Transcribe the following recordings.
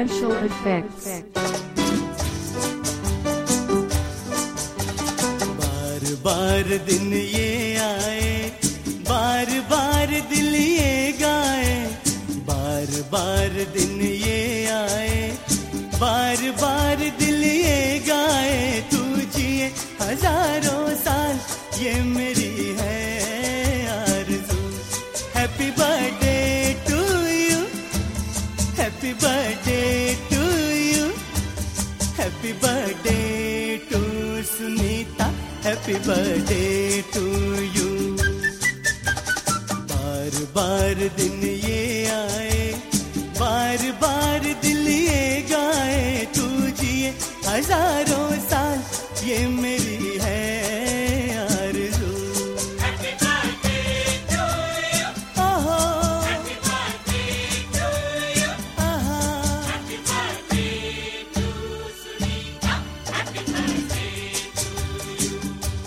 special effects. बार बार दिन ये आए, बार बार दिल ये गाए, बार बार दिन ये आए, बार बार दिल ये गाए, तू जिए हजारों साल ये मेरी है आरज़ू। Happy birthday to you, happy birthday to you, happy birthday to Sunita, happy birthday to you. बार बार दिन ये आए, बार बार दिल ये गाए, तू जिए हजारों साल ये मेरी है आरज़ू। Happy birthday to you. ओहो Happy birthday to you. आहा, Happy birthday to Sunita. Happy birthday to you.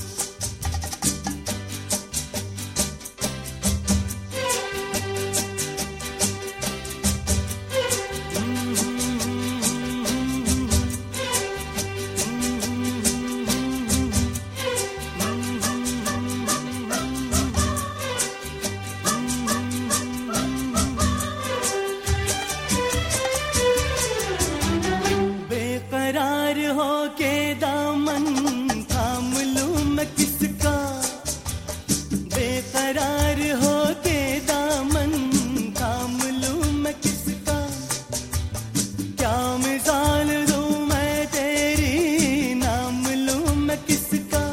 बेकरार हो के दामन थाम लूं मैं किसका, बेकरार हो के दामन थाम लूं मैं किसका, क्या मिसाल दूं मैं तेरी नाम लूं मैं किसका।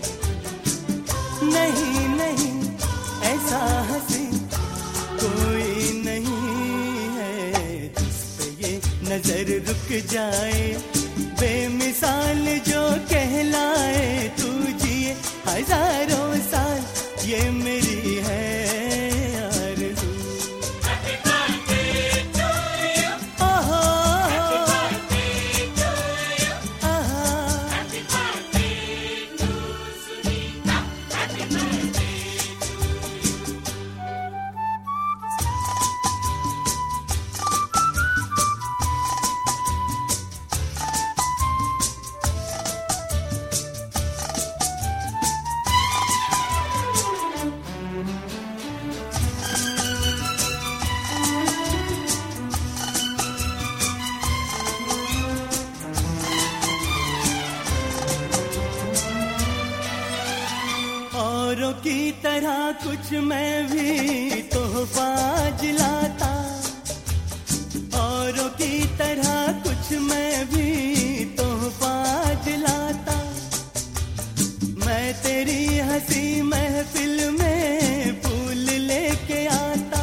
नहीं नहीं ऐसा हंसी कोई नहीं है जिस पे ये नजर रुक जाए, बेमिसाल जो कहलाए, तू जिए हजारों साल ये मेरी है आरज़ू। Happy birthday to you. ओहो Birthday to you. आहा, Happy birthday to Sunita. Happy birthday to you. औरों की तरह कुछ मैं भी तोहफा आज लाता, औरों की तरह कुछ मैं भी तोहफा आज लाता। मैं तेरी हंसी महफिल में फूल लेके आता,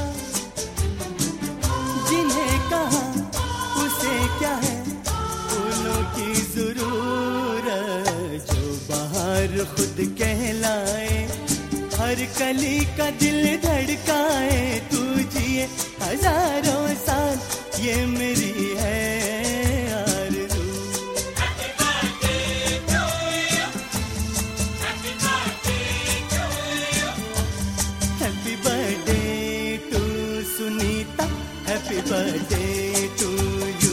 जिन्हें कहा उसे क्या है फूलों की जरूरत, जो बाहर खुद कहलाए, हर कली का दिल धड़काए, तू जिए हजारों साल ये मेरी है आरज़ू। Happy birthday to you. Happy birthday to you. Happy birthday to Sunita, happy birthday to you.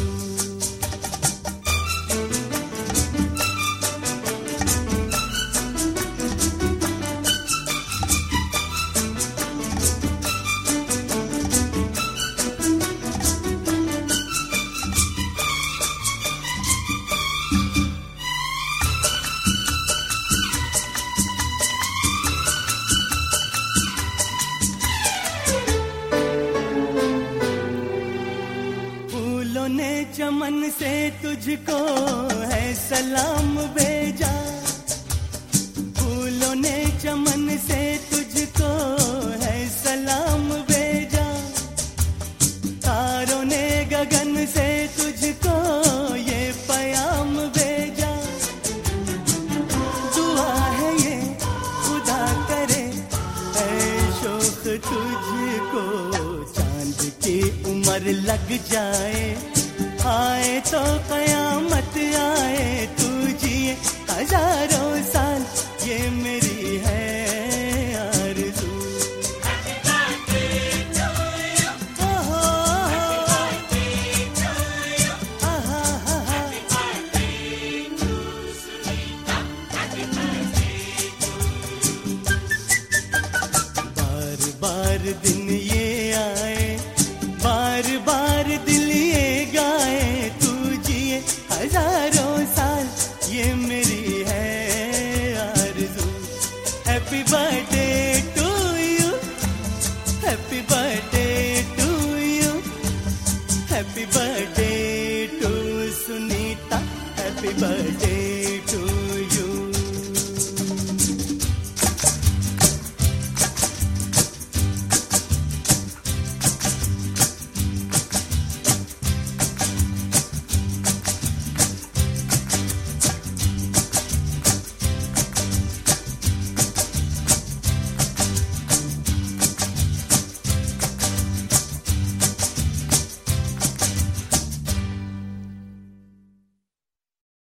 फूलों ने चमन से तुझको है सलाम भेजा, फूलों ने चमन से तुझको है सलाम भेजा, तारों ने गगन से तुझको ये पयाम भेजा। दुआ है ये खुदा करे ऐ शौक तुझको, चांद की उम्र लग जाए, आए तो कयामत आए, तू जिए हजारों साल ये मेरी है आरज़ू। Happy birthday to you. ओहो Happy birthday to दिल